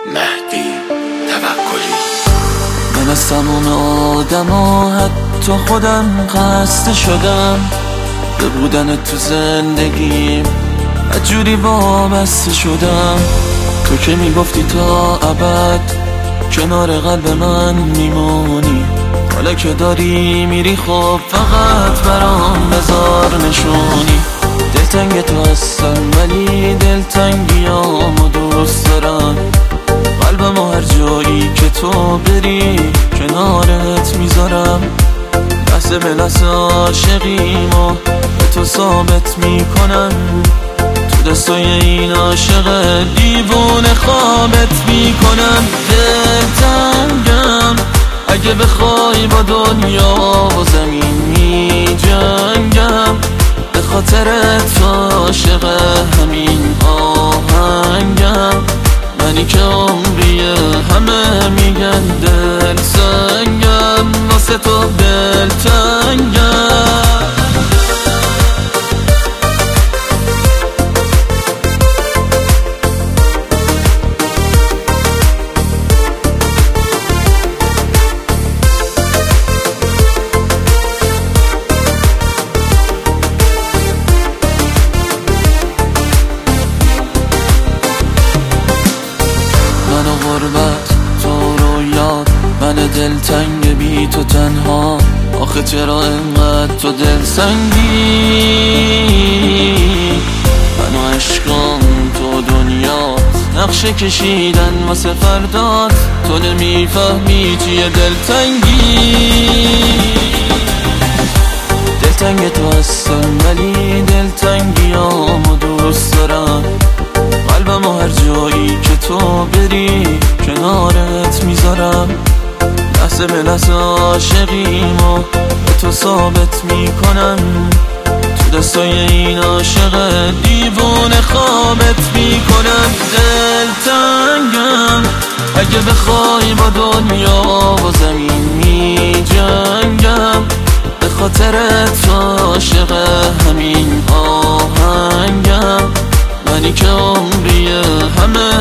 مهدی توکلی. من از تمام آدما حتی خودم خسته شدم، به بودن تو زندگیم جوری وابسته شدم. تو که میگفتی تا ابد کنار قلب من میمونی، حالا که داری میری خب فقط برام بذار نشونی. دلتنگ تو هستم ولی دلتنگیامو دوست دارم، قلبمو هر جایی که تو بری کنارت میذارم. لحظه به لحظه عاشقیمو به تو ثابت میکنم، تو دستای این عاشق دیوونه خوابت میکنم. دلتنگم اگه بخوای با دنیا و زمین میجنگم، به خاطرت عاشق همین آهنگم. منی که عمریه همه میگن دل سنگم، واسه تو دلتنگم. غربت تو رو یاد، من دلتنگ بی تو تنها. آخه چرا انقدر تو دل سنگی؟ من و عشقم تو دنیا نقشه کشیدن واسه فردات، تو نمیفهمی چیه دلتنگی. دلتنگ تو هستم ولی دلتنگیامو دوست دارم، قلبمو هر جایی که تو بری کنارت میذارم. لحظه به لحظه عاشقیمو به تو ثابت میکنم، تو دستای این عاشق دیوونه خوابت میکنم. دلتنگم اگه بخوای با دنیا و زمین میجنگم، به خاطرت عاشق همین آهنگم. منی که عمریه همه